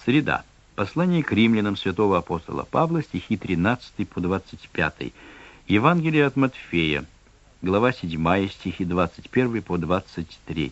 Среда. Послание к римлянам святого апостола Павла, стихи 13 по 25. Евангелие от Матфея, глава 7, стихи 21 по 23.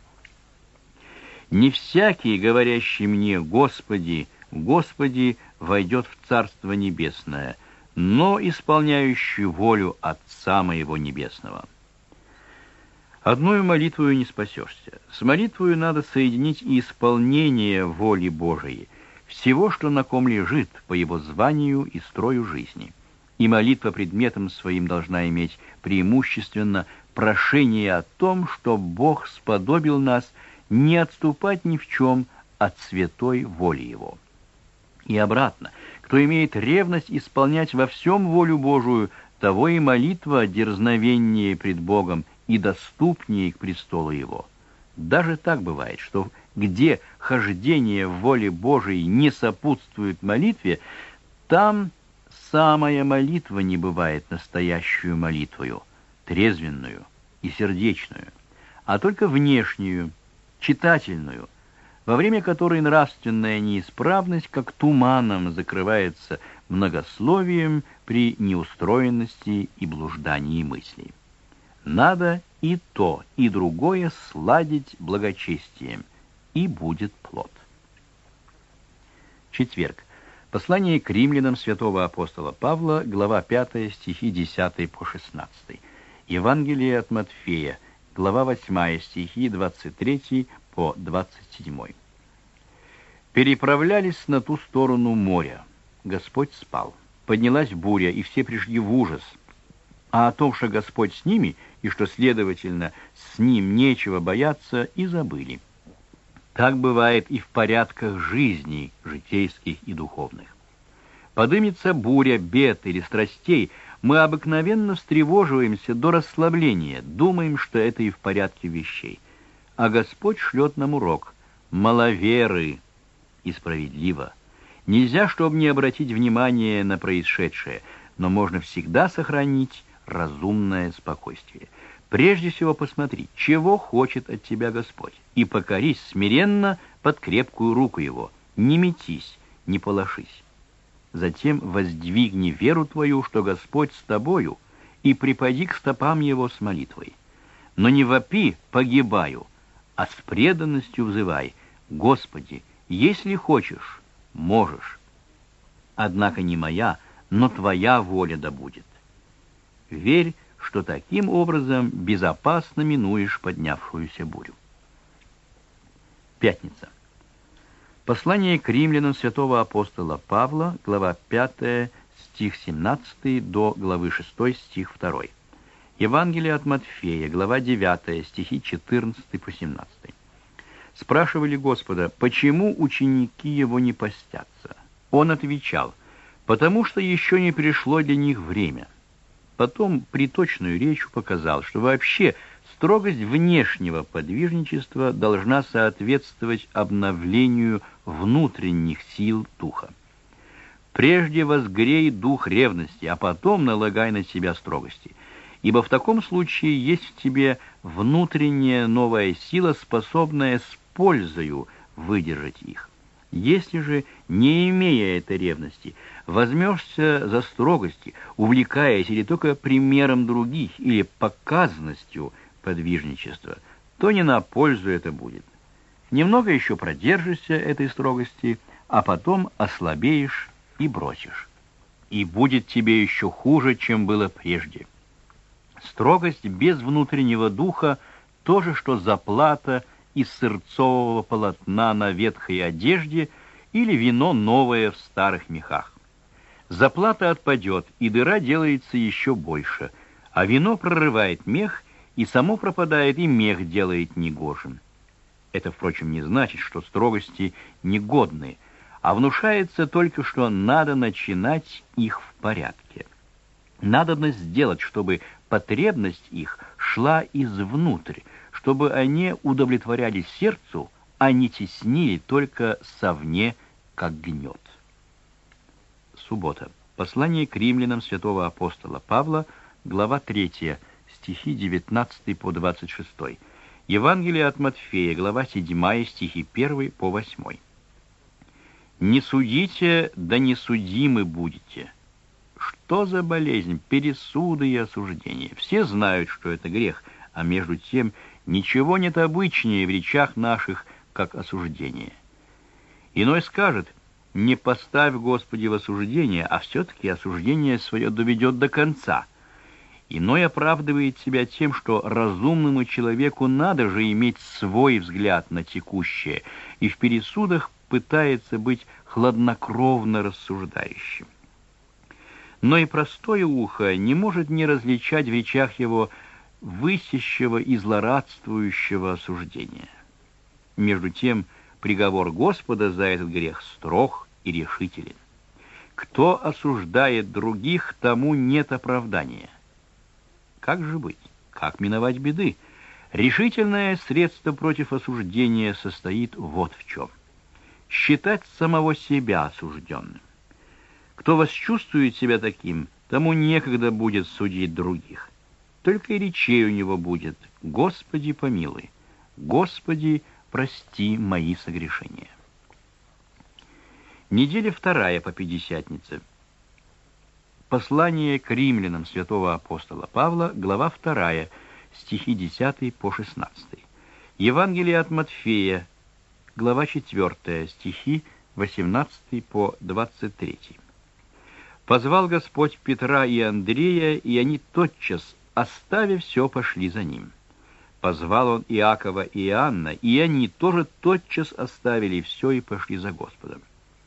«Не всякий, говорящий мне: Господи, Господи, войдет в Царство Небесное, но исполняющий волю Отца Моего Небесного». Одною молитвою не спасешься. С молитвою надо соединить и исполнение воли Божией, всего, что на ком лежит, по его званию и строю жизни. И молитва предметом своим должна иметь преимущественно прошение о том, что Бог сподобил нас не отступать ни в чем от святой воли Его. И обратно, кто имеет ревность исполнять во всем волю Божию, того и молитва дерзновеннее пред Богом и доступнее к престолу Его. Даже так бывает, что где хождение в воле Божией не сопутствует молитве, там самая молитва не бывает настоящую молитвою, трезвенную и сердечную, а только внешнюю, читательную, во время которой нравственная неисправность как туманом закрывается многословием при неустроенности и блуждании мыслей. Надо и то, и другое сладить благочестием, и будет плод. Четверг. Послание к римлянам святого апостола Павла, глава 5, стихи 10 по 16. Евангелие от Матфея, глава 8, стихи 23 по 27. «Переправлялись на ту сторону моря. Господь спал. Поднялась буря, и все пришли в ужас. А о том, что Господь с ними, и что, следовательно, с Ним нечего бояться, и забыли. Так бывает и в порядках жизни, житейских и духовных. Подымется буря, бед или страстей, мы обыкновенно встревоживаемся до расслабления, думаем, что это и в порядке вещей. А Господь шлет нам урок: маловеры, и справедливо. Нельзя, чтобы не обратить внимание на происшедшее, но можно всегда сохранить разумное спокойствие. Прежде всего посмотри, чего хочет от тебя Господь, и покорись смиренно под крепкую руку Его, не метись, не полошись. Затем воздвигни веру твою, что Господь с тобою, и припади к стопам Его с молитвой. Но не вопи: погибаю, а с преданностью взывай: Господи, если хочешь, можешь. Однако не моя, но Твоя воля да будет. Верь, что таким образом безопасно минуешь поднявшуюся бурю. Пятница. Послание к римлянам святого апостола Павла, глава 5, стих 17 до главы 6, стих 2. Евангелие от Матфея, глава 9, стихи 14 по 17. Спрашивали Господа, почему ученики Его не постятся. Он отвечал: потому что еще не пришло для них время. Потом приточную речью показал, что вообще строгость внешнего подвижничества должна соответствовать обновлению внутренних сил духа. Прежде возгрей дух ревности, а потом налагай на себя строгости, ибо в таком случае есть в тебе внутренняя новая сила, способная с пользою выдержать их. Если же, не имея этой ревности, возьмешься за строгости, увлекаясь или только примером других, или показностью подвижничества, то не на пользу это будет. Немного еще продержишься этой строгости, а потом ослабеешь и бросишь. И будет тебе еще хуже, чем было прежде. Строгость без внутреннего духа — то же, что заплата из сырцового полотна на ветхой одежде или вино новое в старых мехах. Заплата отпадет, и дыра делается еще больше, а вино прорывает мех, и само пропадает, и мех делает негожим. Это, впрочем, не значит, что строгости негодны, а внушается только, что надо начинать их в порядке. Надобно сделать, чтобы потребность их шла извнутрь, чтобы они удовлетворяли сердцу, а не теснили только совне, как гнет. Суббота. Послание к римлянам святого апостола Павла, глава 3, стихи 19 по 26. Евангелие от Матфея, глава 7, стихи 1 по 8. Не судите, да не судимы будете. Что за болезнь? Пересуды и осуждения. Все знают, что это грех, а между тем ничего нет обычнее в речах наших, как осуждение. Иной скажет: не поставь, Господи, в осуждение, а все-таки осуждение свое доведет до конца. Иной оправдывает себя тем, что разумному человеку надо же иметь свой взгляд на текущее, и в пересудах пытается быть хладнокровно рассуждающим. Но и простое ухо не может не различать в речах его высящего и злорадствующего осуждения. Между тем, приговор Господа за этот грех строг и решителен. Кто осуждает других, тому нет оправдания. Как же быть? Как миновать беды? Решительное средство против осуждения состоит вот в чем: считать самого себя осужденным. Кто восчувствует себя таким, тому некогда будет судить других. Только и речей у него будет: «Господи, помилуй, Господи, прости мои согрешения». Неделя вторая по Пятидесятнице. Послание к римлянам святого апостола Павла, глава 2, стихи 10 по 16. Евангелие от Матфея, глава 4, стихи 18 по 23. «Позвал Господь Петра и Андрея, и они тотчас, оставив все, пошли за ним. Позвал он Иакова и Иоанна, и они тоже тотчас оставили все и пошли за Господом».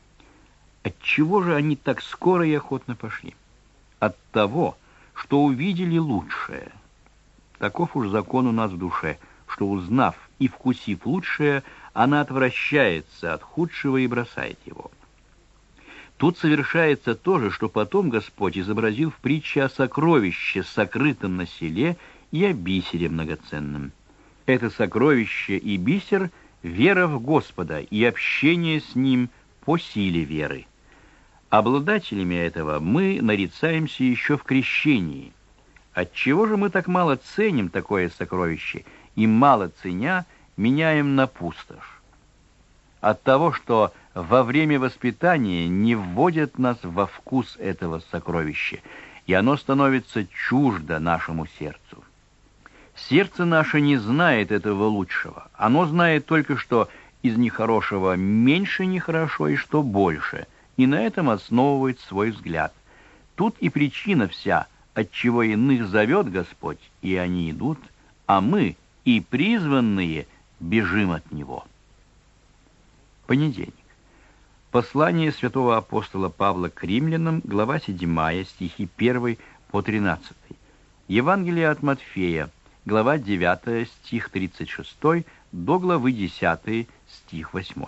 Отчего же они так скоро и охотно пошли? От того, что увидели лучшее. Таков уж закон у нас в душе, что, узнав и вкусив лучшее, она отвращается от худшего и бросает его. Тут совершается то же, что потом Господь изобразил в притче о сокровище, сокрытом на селе, и о бисере многоценном. Это сокровище и бисер — вера в Господа и общение с Ним по силе веры. Обладателями этого мы нарицаемся еще в крещении. Отчего же мы так мало ценим такое сокровище и, мало ценя, меняем на пустошь? От того, что во время воспитания не вводят нас во вкус этого сокровища, и оно становится чуждо нашему сердцу. Сердце наше не знает этого лучшего. Оно знает только, что из нехорошего меньше нехорошо и что больше, и на этом основывает свой взгляд. Тут и причина вся, отчего иных зовет Господь, и они идут, а мы, и призванные, бежим от Него. Понедельник. Послание святого апостола Павла к римлянам, глава 7, стихи 1 по 13. Евангелие от Матфея, глава 9, стих 36, до главы 10, стих 8.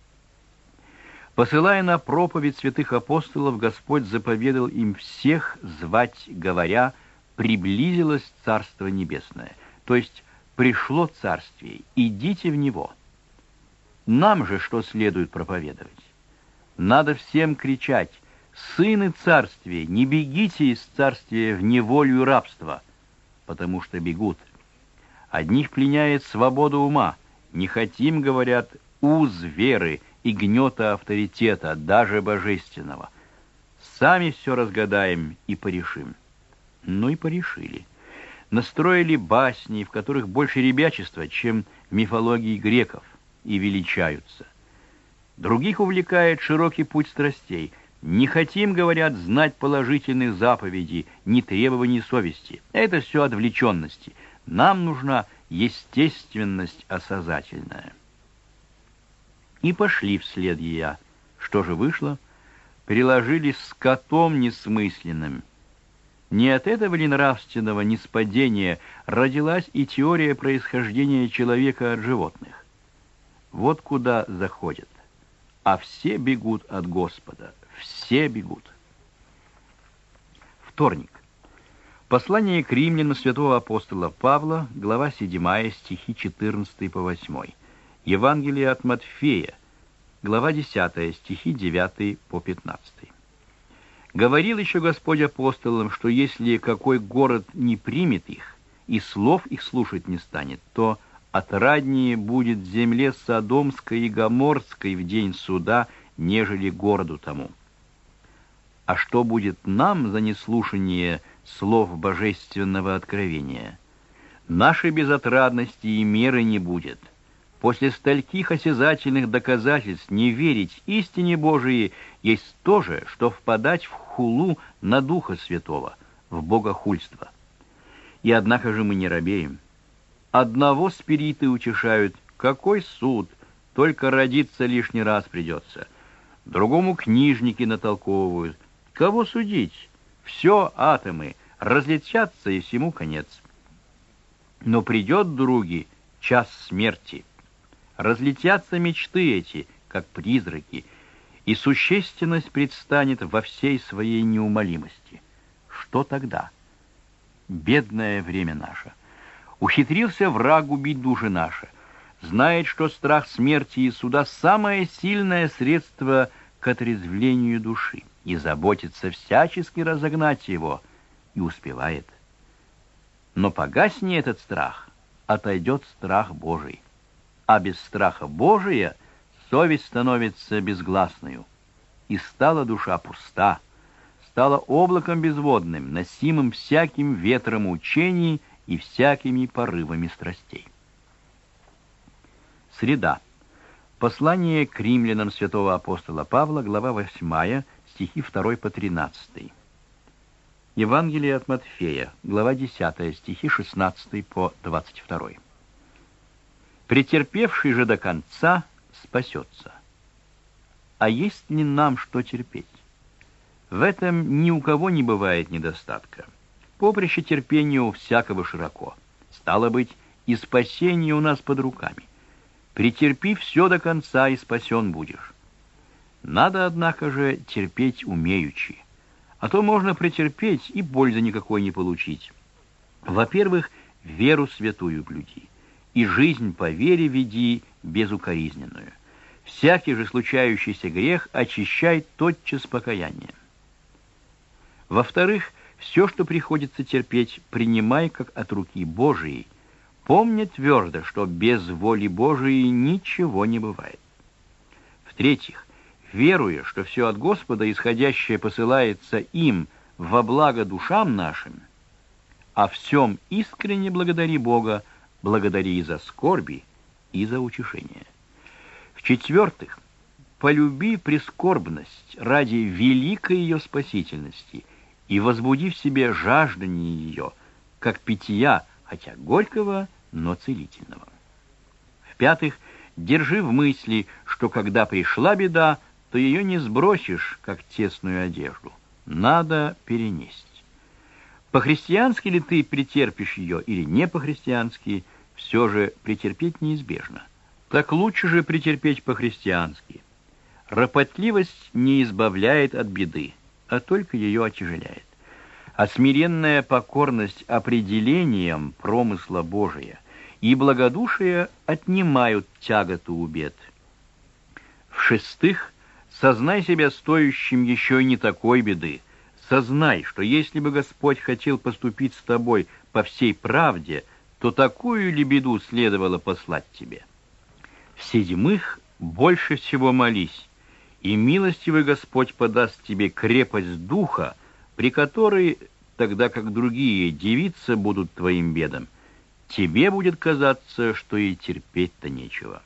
Посылая на проповедь святых апостолов, Господь заповедал им всех звать, говоря: «Приблизилось Царство Небесное», то есть пришло Царствие, идите в него. Нам же что следует проповедовать? Надо всем кричать: «Сыны Царствия, не бегите из Царствия в неволю и рабство», потому что бегут. Одних пленяет свобода ума, не хотим, говорят, уз веры и гнета авторитета, даже божественного. Сами все разгадаем и порешим. Ну и порешили. Настроили басни, в которых больше ребячества, чем в мифологии греков, и величаются. Других увлекает широкий путь страстей. Не хотим, говорят, знать положительных заповедей, ни требований совести. Это все отвлеченности. Нам нужна естественность осозательная. И пошли вслед ея. Что же вышло? Приложились с скотом несмысленным. Не от этого ли нравственного ниспадения родилась и теория происхождения человека от животных? Вот куда заходят. А все бегут от Господа. Все бегут. Вторник. Послание к римлянам святого апостола Павла, глава 7, стихи 14 по 8. Евангелие от Матфея, глава 10, стихи 9 по 15. Говорил еще Господь апостолам, что если какой город не примет их и слов их слушать не станет, то отраднее будет земле Содомской и Гоморской в день суда нежели городу тому. А что будет нам за неслушание слов божественного откровения? Нашей безотрадности и меры не будет. После стольких осязательных доказательств не верить истине Божией есть то же, что впадать в хулу на Духа Святого, в богохульство. И однако же мы не робеем. Одного спириты утешают, какой суд, только родиться лишний раз придется. Другому книжники натолковывают, кого судить? Все атомы, разлетятся и всему конец. Но придет, други, час смерти. Разлетятся мечты эти, как призраки, и существенность предстанет во всей своей неумолимости. Что тогда? Бедное время наше. Ухитрился враг убить души наши. Знает, что страх смерти и суда — самое сильное средство к отрезвлению души, и заботится всячески разогнать его, и успевает. Но погасни этот страх, отойдет страх Божий. А без страха Божия совесть становится безгласною, и стала душа пуста, стала облаком безводным, носимым всяким ветром учений и всякими порывами страстей. Среда. Послание к римлянам святого апостола Павла, глава 8, стихи 2 по 13. Евангелие от Матфея, глава 10, стихи 16 по 22. «Претерпевший же до конца спасется. А есть ли нам что терпеть? В этом ни у кого не бывает недостатка. Поприще терпения у всякого широко. Стало быть, и спасение у нас под руками. Претерпи все до конца, и спасен будешь. Надо, однако же, терпеть умеючи. А то можно претерпеть и пользы никакой не получить. Во-первых, веру святую блюди, и жизнь по вере веди безукоризненную. Всякий же случающийся грех очищай тотчас покаянием. Во-вторых, все, что приходится терпеть, принимай как от руки Божией, помня твердо, что без воли Божией ничего не бывает. В-третьих, веруя, что все от Господа исходящее посылается им во благо душам нашим, о всем искренне благодари Бога, благодари и за скорби, и за утешение. В-четвертых, полюби прискорбность ради великой ее спасительности и возбуди в себе жаждание ее, как питья, хотя горького, но целительного. В-пятых, держи в мысли, что когда пришла беда, то ее не сбросишь, как тесную одежду. Надо перенести. По-христиански ли ты претерпишь ее или не по-христиански, все же претерпеть неизбежно. Так лучше же претерпеть по-христиански. Ропотливость не избавляет от беды, а только ее отяжеляет. А смиренная покорность определением промысла Божия и благодушие отнимают тяготу у бед. В-шестых, сознай себя стоящим еще и не такой беды. Сознай, что если бы Господь хотел поступить с тобой по всей правде, то такую ли беду следовало послать тебе? В-седьмых, больше всего молись, и милостивый Господь подаст тебе крепость духа, при которой, тогда как другие дивиться будут твоим бедам, тебе будет казаться, что и терпеть-то нечего.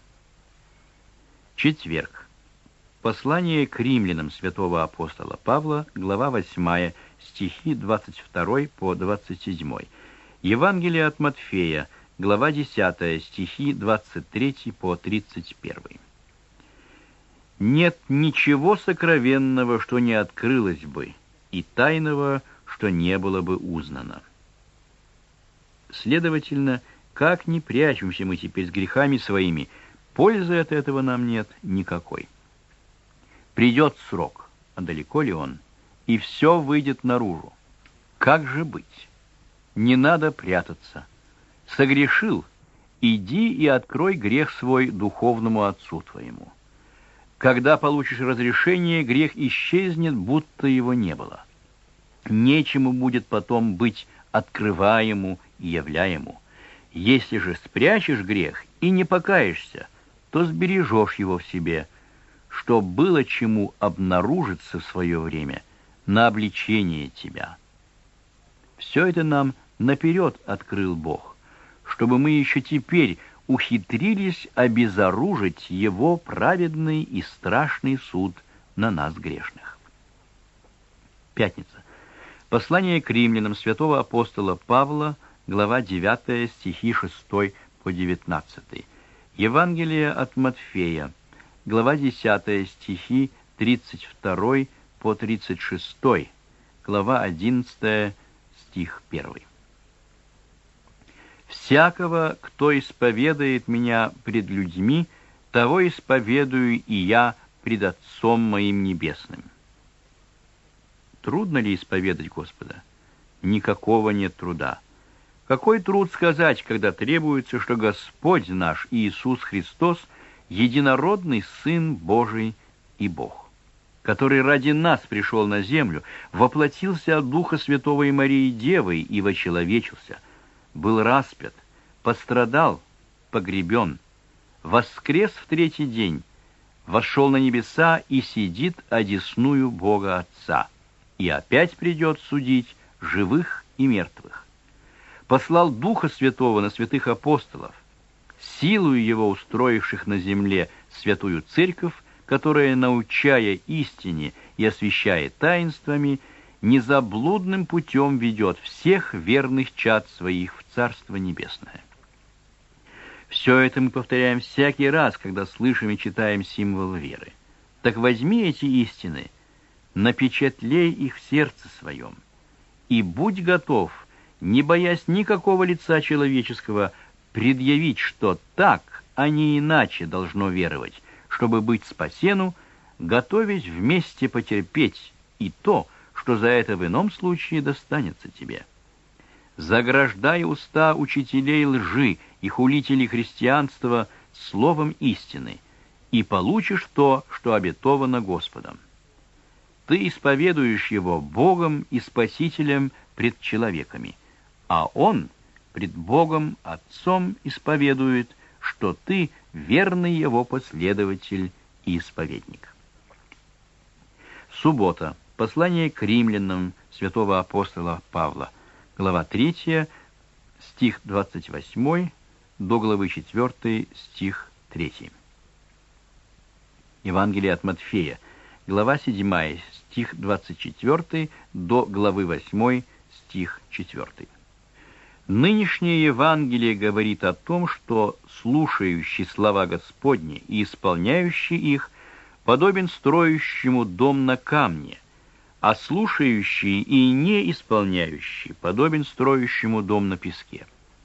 Четверг. Послание к римлянам святого апостола Павла, глава 8, стихи 22 по 27. Евангелие от Матфея, глава 10, стихи 23 по 31. Нет ничего сокровенного, что не открылось бы, и тайного, что не было бы узнано. Следовательно, как ни прячемся мы теперь с грехами своими, пользы от этого нам нет никакой. Придет срок, а далеко ли он, и все выйдет наружу. Как же быть? Не надо прятаться. Согрешил, иди и открой грех свой духовному отцу твоему. Когда получишь разрешение, грех исчезнет, будто его не было. Нечему будет потом быть открываему и являему. Если же спрячешь грех и не покаешься, то сбережешь его в себе. что было чему обнаружиться в свое время на обличение тебя. Все это нам наперед открыл Бог, чтобы мы еще теперь ухитрились обезоружить Его праведный и страшный суд на нас грешных. Пятница. Послание к римлянам святого апостола Павла, глава 9, стихи 6 по 19. Евангелие от Матфея, глава 10, стихи 32 по 36, глава 11, стих 1. «Всякого, кто исповедает меня пред людьми, того исповедую и я пред Отцом моим Небесным». Трудно ли исповедать Господа? Никакого нет труда. Какой труд сказать, когда требуется, что Господь наш Иисус Христос — единородный Сын Божий и Бог, который ради нас пришел на землю, воплотился от Духа Святого и Марии Девы и вочеловечился, был распят, пострадал, погребен, воскрес в третий день, вошел на небеса и сидит одесную Бога Отца, и опять придет судить живых и мертвых. Послал Духа Святого на святых апостолов, силою Его устроивших на земле святую Церковь, которая, научая истине и освящая таинствами, незаблудным путем ведет всех верных чад своих в Царство Небесное. Все это мы повторяем всякий раз, когда слышим и читаем символ веры. Так возьми эти истины, напечатлей их в сердце своем, и будь готов, не боясь никакого лица человеческого, предъявить, что так, а не иначе должно веровать, чтобы быть спасену, готовясь вместе потерпеть и то, что за это в ином случае достанется тебе. Заграждай уста учителей лжи и хулителей христианства словом истины, и получишь то, что обетовано Господом. Ты исповедуешь его Богом и Спасителем пред человеками, а он пред Богом Отцом исповедует, что ты верный его последователь и исповедник. Суббота. Послание к римлянам святого апостола Павла, глава 3, стих 28 до главы 4, стих 3. Евангелие от Матфея, глава 7, стих 24 до главы 8, стих 4. Нынешнее Евангелие говорит о том, что слушающий слова Господни и исполняющий их подобен строящему дом на камне, а слушающий и не исполняющий подобен строящему дом на песке.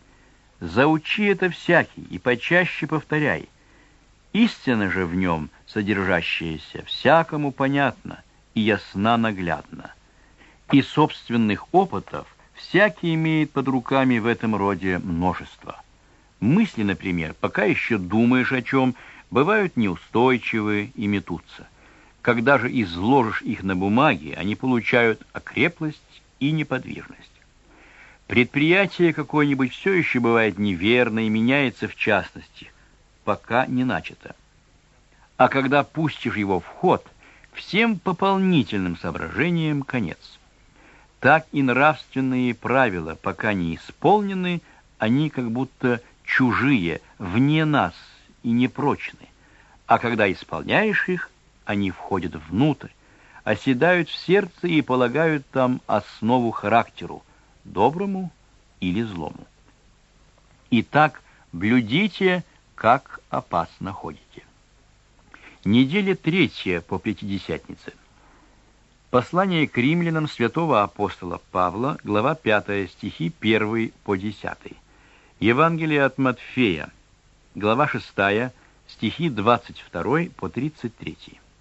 Заучи это всякий и почаще повторяй. Истина же в нем, содержащаяся, всякому понятна и ясна наглядна. И собственных опытов всякий имеет под руками в этом роде множество. Мысли, например, пока еще думаешь о чем, бывают неустойчивы и метутся. Когда же изложишь их на бумаге, они получают окреплость и неподвижность. Предприятие какое-нибудь все еще бывает неверно и меняется в частности, пока не начато. А когда пустишь его в ход, всем пополнительным соображениям конец. Так и нравственные правила, пока не исполнены, они как будто чужие, вне нас и непрочны. А когда исполняешь их, они входят внутрь, оседают в сердце и полагают там основу характеру, доброму или злому. Итак, блюдите, как опасно ходите. Неделя 3 по Пятидесятнице. Послание к римлянам святого апостола Павла, глава 5, стихи 1 по 10. Евангелие от Матфея, глава 6, стихи 22 по 33.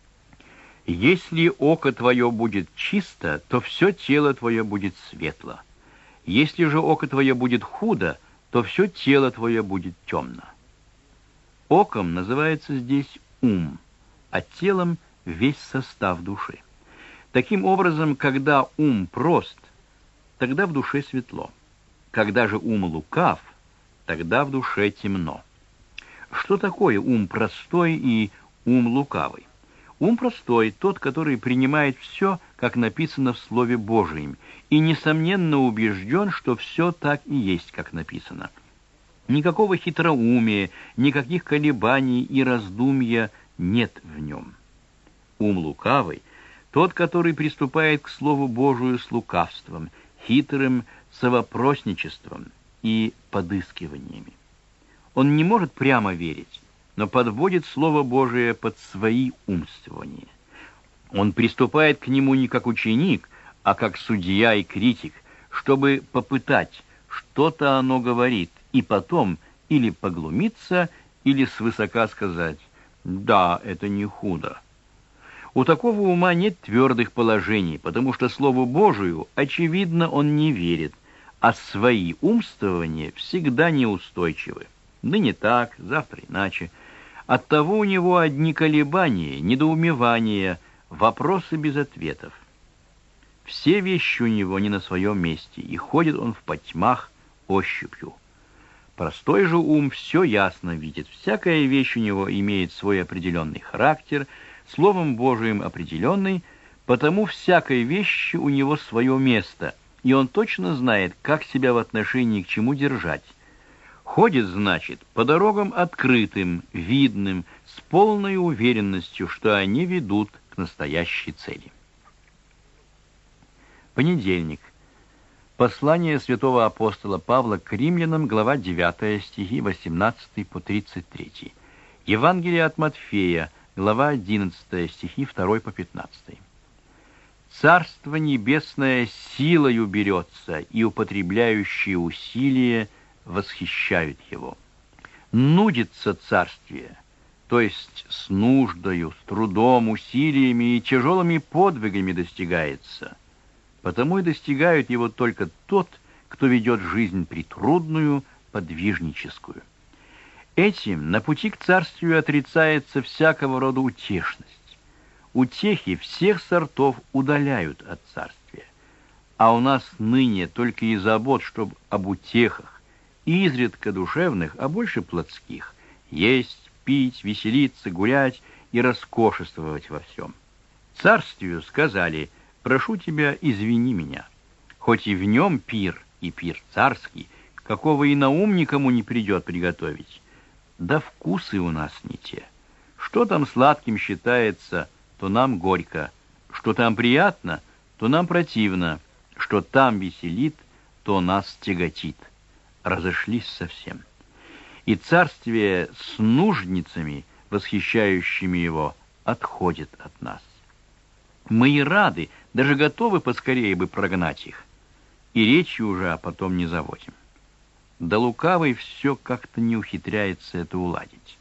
«Если око твое будет чисто, то все тело твое будет светло. Если же око твое будет худо, то все тело твое будет темно». Оком называется здесь ум, а телом весь состав души. Таким образом, когда ум прост, тогда в душе светло. Когда же ум лукав, тогда в душе темно. Что такое ум простой и ум лукавый? Ум простой, тот, который принимает все, как написано в Слове Божием, и, несомненно, убежден, что все так и есть, как написано. Никакого хитроумия, никаких колебаний и раздумья нет в нем. Ум лукавый, тот, который приступает к Слову Божию с лукавством, хитрым совопросничеством и подыскиваниями. Он не может прямо верить, но подводит Слово Божие под свои умствования. Он приступает к нему не как ученик, а как судья и критик, чтобы попытать, что-то оно говорит, и потом или поглумиться, или свысока сказать: «Да, это не худо». У такого ума нет твердых положений, потому что Слову Божию, очевидно, он не верит, а свои умствования всегда неустойчивы. Ныне так, завтра иначе. Оттого у него одни колебания, недоумевания, вопросы без ответов. Все вещи у него не на своем месте, и ходит он в потьмах ощупью. Простой же ум все ясно видит, всякая вещь у него имеет свой определенный характер, Словом Божиим определенный, потому всякой вещи у него свое место, и он точно знает, как себя в отношении к чему держать. Ходит, значит, по дорогам открытым, видным, с полной уверенностью, что они ведут к настоящей цели. Понедельник. Послание святого апостола Павла к римлянам, глава 9, стихи 18 по 33. Евангелие от Матфея, глава 11, стихи 2 по 15. «Царство небесное силою берется, и употребляющие усилия восхищают его. Нудится царствие, то есть с нуждою, с трудом, усилиями и тяжелыми подвигами достигается. Потому и достигают его только тот, кто ведет жизнь притрудную, подвижническую. Этим на пути к царствию отрицается всякого рода утешность. Утехи всех сортов удаляют от царствия. А у нас ныне только и забот, чтоб об утехах, изредка душевных, а больше плотских, есть, пить, веселиться, гулять и роскошествовать во всем. Царствию сказали: прошу тебя, извини меня. Хоть и в нем пир, и пир царский, какого и на ум никому не придет приготовить. Да вкусы у нас не те. Что там сладким считается, то нам горько. Что там приятно, то нам противно. Что там веселит, то нас тяготит. Разошлись совсем. И царствие с нужницами, восхищающими его, отходит от нас. Мы и рады, даже готовы поскорее бы прогнать их. И речи уже потом не заводим. Да лукавый все как-то не ухитряется это уладить.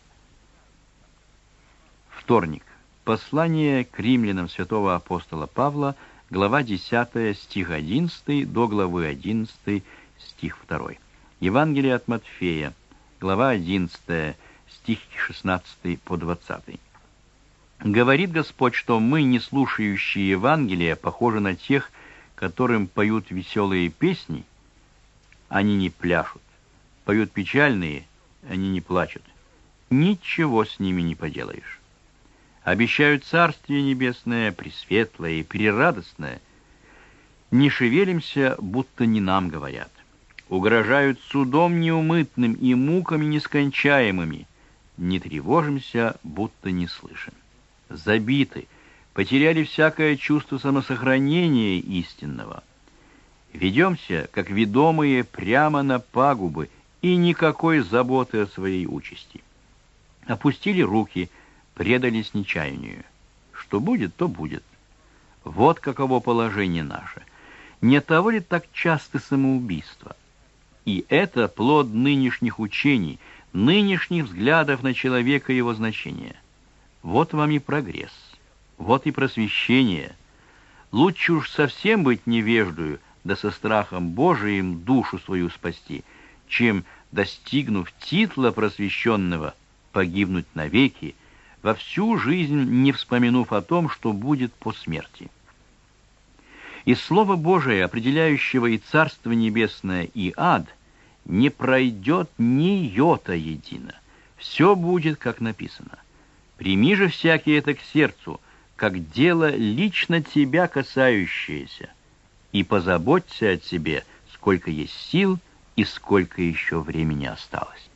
Вторник. Послание к римлянам святого апостола Павла, глава 10, стих 11 до главы 11, стих 2. Евангелие от Матфея, глава 11, стих 16 по 20. Говорит Господь, что мы, не слушающие Евангелия, похожи на тех, которым поют веселые песни, они не пляшут, поют печальные, они не плачут. Ничего с ними не поделаешь. Обещают Царствие Небесное, пресветлое и прерадостное. Не шевелимся, будто не нам говорят. Угрожают судом неумытным и муками нескончаемыми. Не тревожимся, будто не слышим. Забиты, потеряли всякое чувство самосохранения истинного. Ведемся, как ведомые, прямо на пагубы, и никакой заботы о своей участи. Опустили руки, предались нечаянию. Что будет, то будет. Вот каково положение наше. Не того ли так часто самоубийство? И это плод нынешних учений, нынешних взглядов на человека и его значение. Вот вам и прогресс, вот и просвещение. Лучше уж совсем быть невеждою, да со страхом Божиим душу свою спасти, чем, достигнув титла просвещенного, погибнуть навеки, во всю жизнь не вспомянув о том, что будет по смерти. Из Слова Божия, определяющего и Царство Небесное, и ад, не пройдет ни йота едино. Все будет, как написано. Прими же всякий это к сердцу, как дело лично тебя касающееся, и позаботься о тебе, сколько есть сил и сколько еще времени осталось.